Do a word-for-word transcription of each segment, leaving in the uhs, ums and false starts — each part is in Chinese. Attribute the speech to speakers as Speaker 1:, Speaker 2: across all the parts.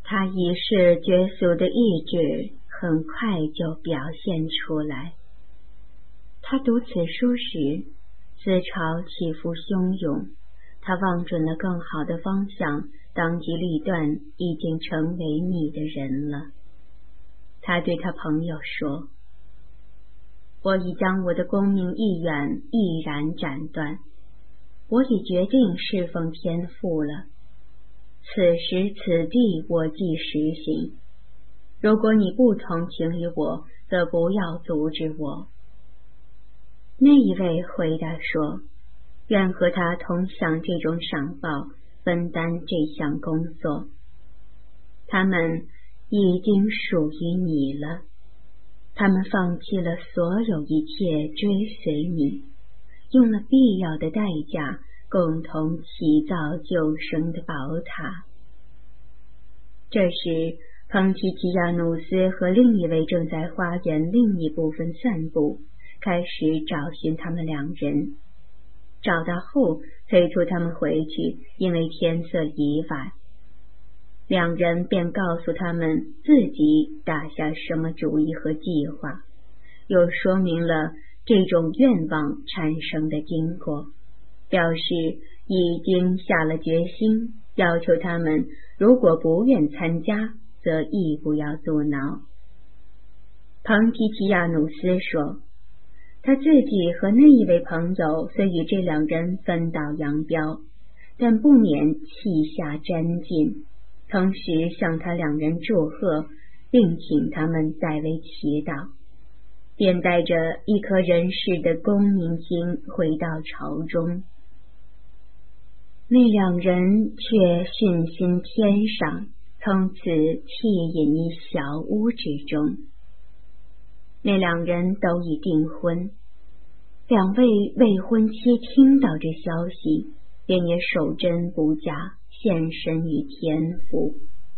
Speaker 1: 他已是绝俗的意志很快就表现出来。他读此书时，思潮起伏汹涌，他望准了更好的方向，当机立断，已经成为你的人了。他对他朋友说，我已将我的公民意愿毅然斩断，我已决定侍奉天父了。此时此地我即实行，如果你不同情于我，则不要阻止我。那一位回答说，愿和他同享这种赏报，分担这项工作。他们已经属于你了，他们放弃了所有一切追随你，用了必要的代价，共同起造救生的宝塔。这时，彭提提亚努斯和另一位正在花园另一部分散步，开始找寻他们两人。找到后，催促他们回去，因为天色已晚。两人便告诉他们自己打下什么主意和计划，又说明了这种愿望产生的经过，表示已经下了决心，要求他们如果不愿参加，则亦不要阻挠。庞提提亚努斯说，他自己和那一位朋友虽与这两人分道扬镳，但不免气下沾襟，同时向他两人祝贺，并请他们代为祈祷，便带着一颗人世的公民心回到朝中。那两人却讯息天上，从此弃隐于小屋之中。那两人都已订婚，两位未婚妻听到这消息，便也守贞不嫁，献身于天父。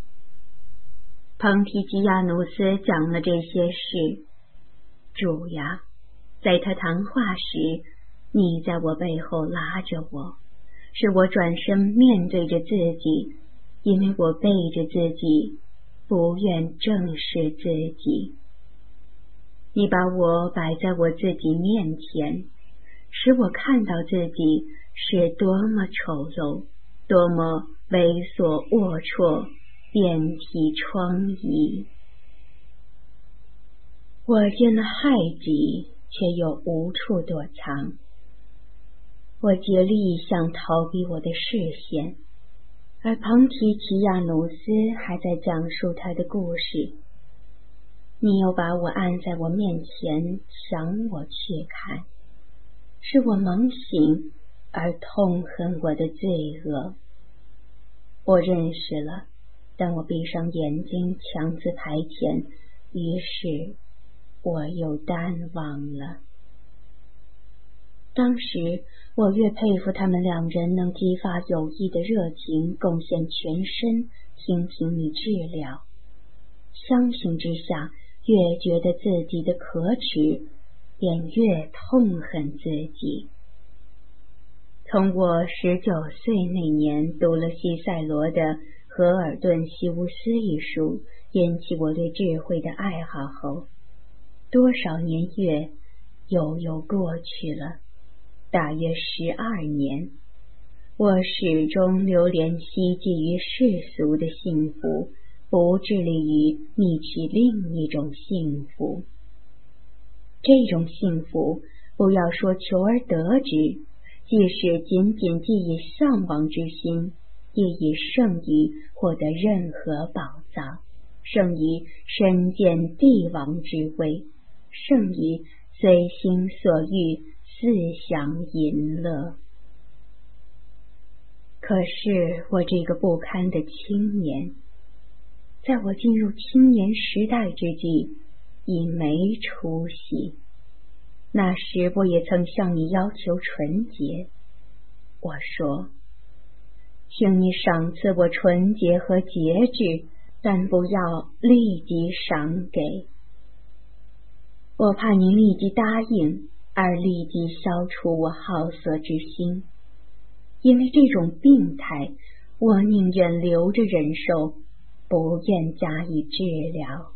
Speaker 1: 彭提基亚努斯讲了这些事，主呀，在他谈话时，你在我背后拉着我，使我转身面对着自己，因为我背着自己，不愿正视自己。你把我摆在我自己面前，使我看到自己是多么丑陋，多么猥琐龌龊，遍体疮痍。我因了害己，却又无处躲藏。我竭力想逃避我的视线，而庞提提亚努斯还在讲述他的故事。你又把我按在我面前，抢我去看，使我猛醒而痛恨我的罪恶。我认识了，但我闭上眼睛强自排遣，于是我又淡忘了。当时我越佩服他们两人能激发友谊的热情，贡献全身听凭你治疗，相形之下，越觉得自己的可耻，便越痛恨自己。从我十九岁那年读了西塞罗的《荷尔顿西乌斯》一书，引起我对智慧的爱好后，多少年月悠悠过去了，大约十二年，我始终流连希冀于世俗的幸福，不致力于觅取另一种幸福。这种幸福，不要说求而得之，即使仅仅寄以向往之心，也已胜于获得任何宝藏，胜于身见帝王之位，胜于随心所欲肆享淫乐。可是我这个不堪的青年，在我进入青年时代之际，已没出息。那时我也曾向你要求纯洁，我说，请你赏赐我纯洁和节制，但不要立即赏给。我怕你立即答应，而立即消除我好色之心，因为这种病态，我宁愿留着忍受， 不愿加以治疗。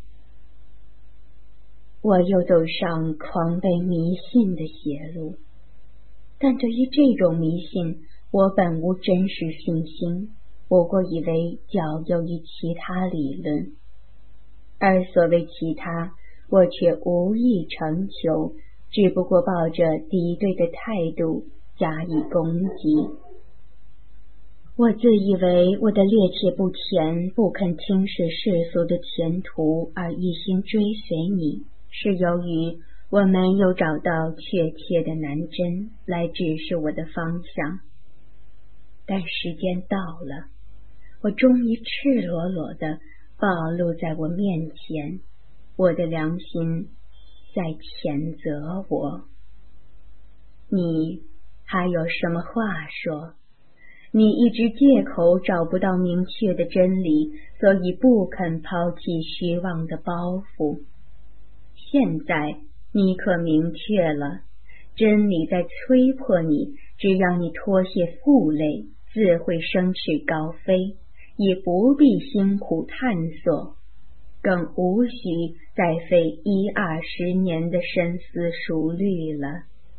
Speaker 1: 我又走上狂悖迷信的邪路，但对于这种迷信，我本无真实信心，不过以为较优于其他理论，而所谓其他，我却无意成求，只不过抱着敌对的态度加以攻击。我自以为我的趔趄不前，不肯轻视世俗的前途而一心追随你，是由于我没有找到确切的南针来指示我的方向。但时间到了，我终于赤裸裸地暴露在我面前，我的良心在谴责我。你还有什么话说？你一直借口找不到明确的真理，所以不肯抛弃虚妄的包袱。现在你可明确了，真理在催迫你，只要你脱卸负累，自会生翅高飞，也不必辛苦探索，更无需再费一二十年的深思熟虑了。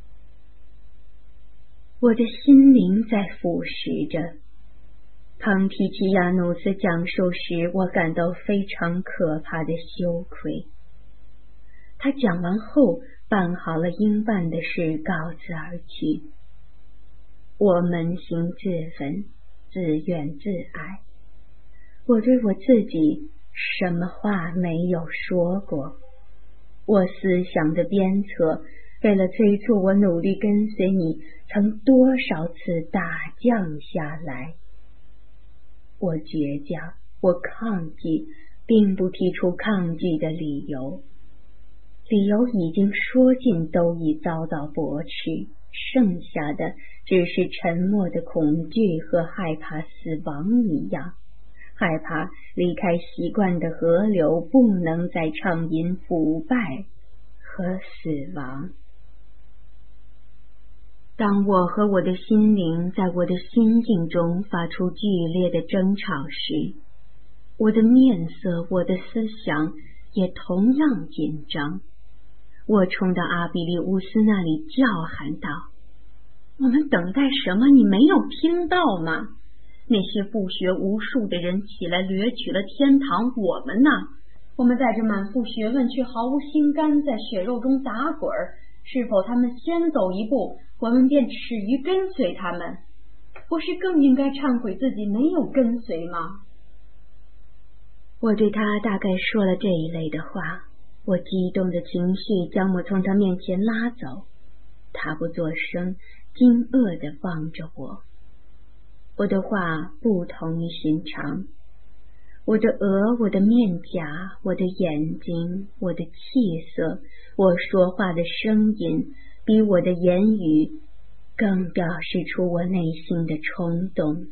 Speaker 1: 我的心灵在腐蚀着。当提奇亚努斯讲述时，我感到非常可怕的羞愧。他讲完后，办好了应办的事，告辞而去。我扪心自问，自怨自艾。我对我自己什么话没有说过？我思想的鞭策，为了催促我努力跟随你，曾多少次大降下来。我倔强，我抗拒，并不提出抗拒的理由。理由已经说尽，都已遭到驳斥，剩下的只是沉默的恐惧和害怕死亡一样，害怕离开习惯的河流，不能再畅饮腐败和死亡。当我和我的心灵在我的心境中发出剧烈的争吵时，我的面色，我的思想也同样紧张。我冲到阿比利乌斯那里叫喊道：我们等待什么？你没有听到吗？那些不学无术的人起来掠取了天堂，我们呢？我们带着满腹学问，却毫无心肝，在血肉中打滚。是否他们先走一步，我们便耻于跟随他们？不是更应该忏悔自己没有跟随吗？我对他大概说了这一类的话，我激动的情绪将我从他面前拉走。他不作声，惊愕地望着我。我的话不同于寻常，我的额，我的面颊，我的眼睛，我的气色，我说话的声音，比我的言语更表示出我内心的冲动。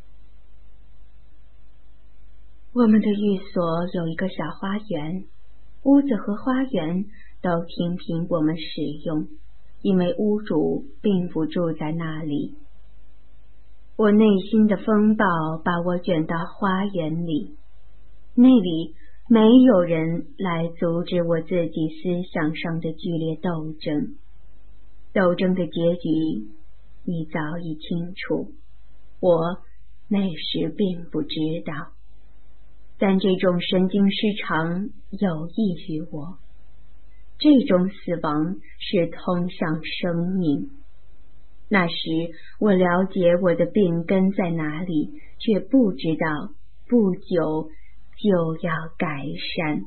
Speaker 1: 我们的寓所有一个小花园，屋子和花园都听凭我们使用，因为屋主并不住在那里。我内心的风暴把我卷到花园里，那里没有人来阻止我自己思想上的剧烈斗争。斗争的结局你早已清楚，我那时并不知道，但这种神经失常有益于我。这种死亡是通向生命。那时我了解我的病根在哪里，却不知道不久就要改善。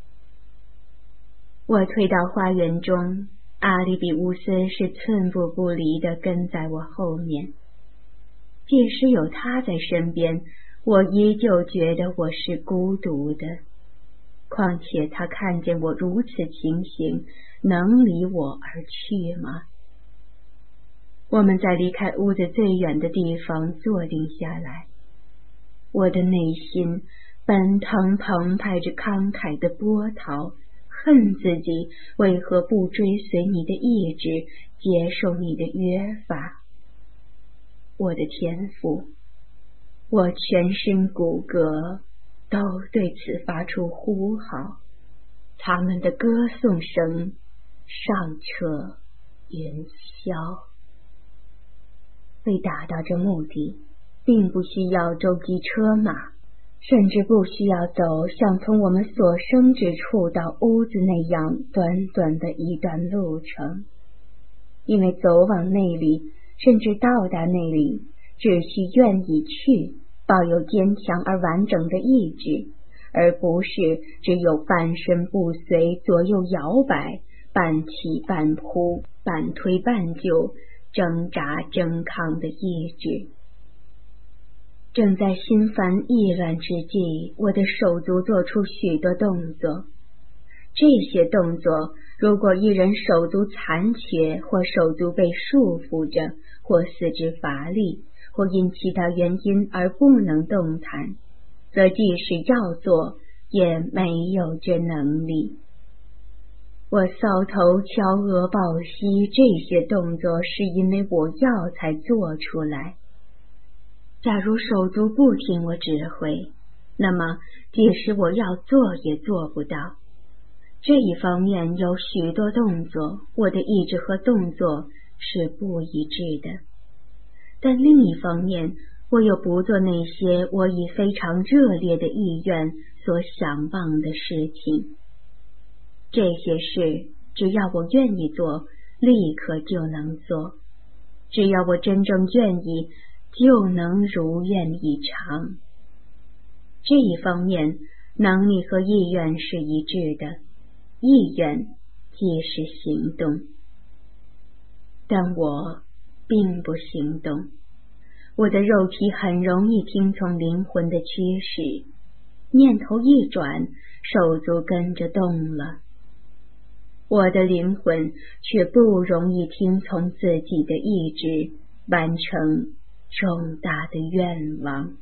Speaker 1: 我退到花园中，阿里比乌斯是寸步不离地跟在我后面。即使有他在身边，我依旧觉得我是孤独的。况且他看见我如此情形，能离我而去吗？我们在离开屋子最远的地方坐定下来，我的内心奔腾澎湃着慷慨的波涛，恨自己为何不追随你的意志，接受你的约法。我的天父，我全身骨骼都对此发出呼号，他们的歌颂声上彻云霄。为达到这目的，并不需要舟机车马，甚至不需要走像从我们所生之处到屋子那样短短的一段路程，因为走往那里，甚至到达那里，只需愿意去，抱有坚强而完整的意志，而不是只有半身不遂，左右摇摆，半起半扑，半推半就，挣扎争抗的意志。正在心烦意乱之际，我的手足做出许多动作。这些动作，如果一人手足残缺，或手足被束缚着，或四肢乏力，或因其他原因而不能动弹，则即使要做，也没有这能力。我搔头敲额抱膝这些动作，是因为我要才做出来。假如手足不听我指挥，那么即使我要做也做不到。这一方面有许多动作，我的意志和动作是不一致的，但另一方面，我又不做那些我以非常热烈的意愿所想望的事情。这些事只要我愿意做，立刻就能做；只要我真正愿意，就能如愿以偿。这一方面，能力和意愿是一致的，意愿即是行动。但我并不行动，我的肉体很容易听从灵魂的驱使，念头一转，手足跟着动了。我的灵魂却不容易听从自己的意志，完成重大的愿望。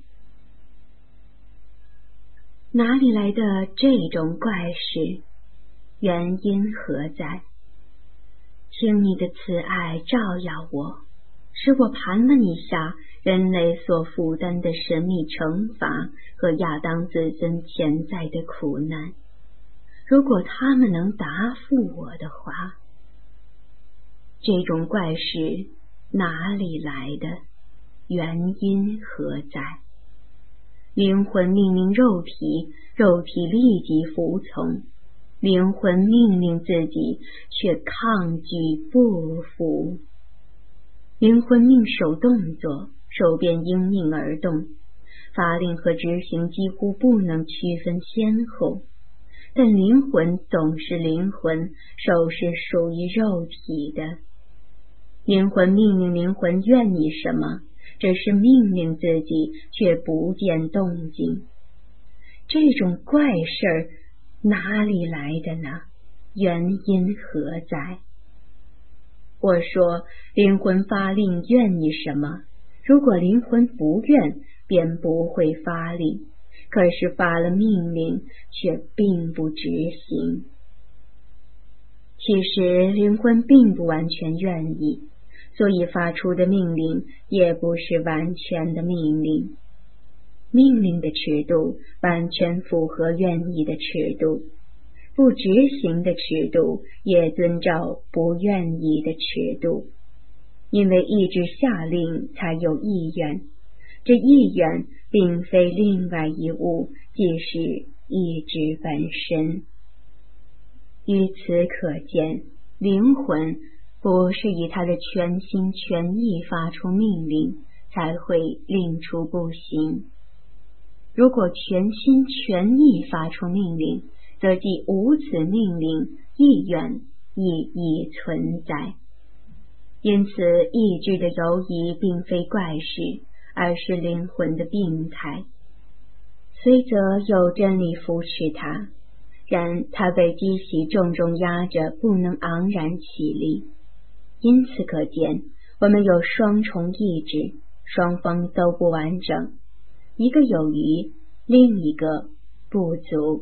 Speaker 1: 哪里来的这种怪事？原因何在？请你的慈爱照耀我，使我盘问一下人类所负担的神秘惩罚和亚当子孙潜在的苦难。如果他们能答复我的话，这种怪事哪里来的？原因何在？灵魂命令肉体，肉体立即服从；灵魂命令自己，却抗拒不服。灵魂命手动作，手便应命而动，法令和执行几乎不能区分先后。但灵魂总是灵魂，手是属于肉体的。灵魂命令灵魂愿意什么，这是命令自己，却不见动静。这种怪事儿哪里来的呢？原因何在？我说灵魂发令愿意什么，如果灵魂不愿，便不会发令。可是发了命令，却并不执行。其实灵魂并不完全愿意，所以发出的命令也不是完全的命令。命令的尺度完全符合愿意的尺度，不执行的尺度也遵照不愿意的尺度。因为意志下令才有意愿，这意愿并非另外一物，即是意志本身。由此可见，灵魂不是以他的全心全意发出命令，才会令出不行。如果全心全意发出命令，则即无此命令，意愿亦已存在。因此，意志的游移并非怪事，而是灵魂的病态。虽则有真理扶持它，然它被机器重重压着，不能昂然起立。因此可见，我们有双重意志，双方都不完整，一个有余，另一个不足。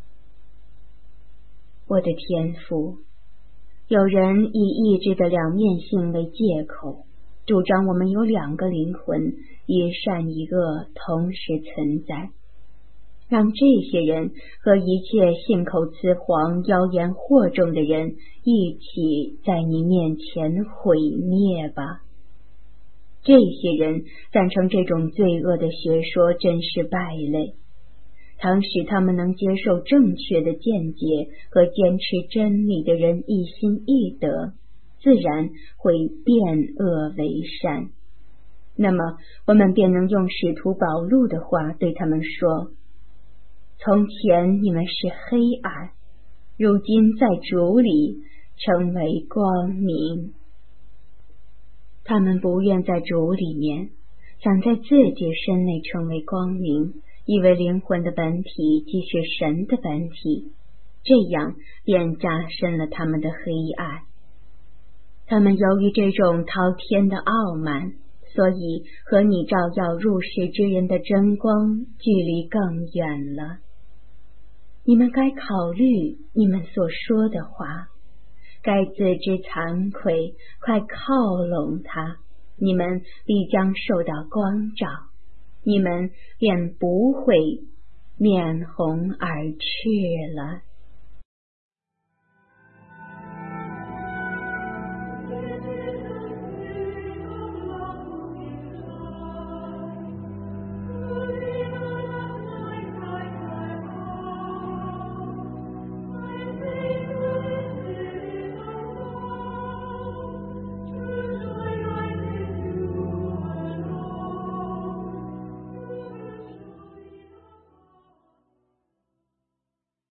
Speaker 1: 我的天父，有人以意志的两面性为借口，主张我们有两个灵魂，一善一恶同时存在。 让这些人和一切信口雌黄、妖言惑众的人一起在你面前毁灭吧。这些人赞成这种罪恶的学说真是败类，倘使他们能接受正确的见解和坚持真理的人一心一德，自然会变恶为善。那么我们便能用使徒保禄的话对他们说，从前你们是黑暗，如今在主里成为光明。他们不愿在主里面，想在自己身内成为光明，以为灵魂的本体即是神的本体，这样便加深了他们的黑暗。他们由于这种滔天的傲慢，所以和你照耀入世之人的真光距离更远了。你们该考虑你们所说的话，该自知惭愧，快靠拢它，你们必将受到光照，你们便不会面红耳赤了。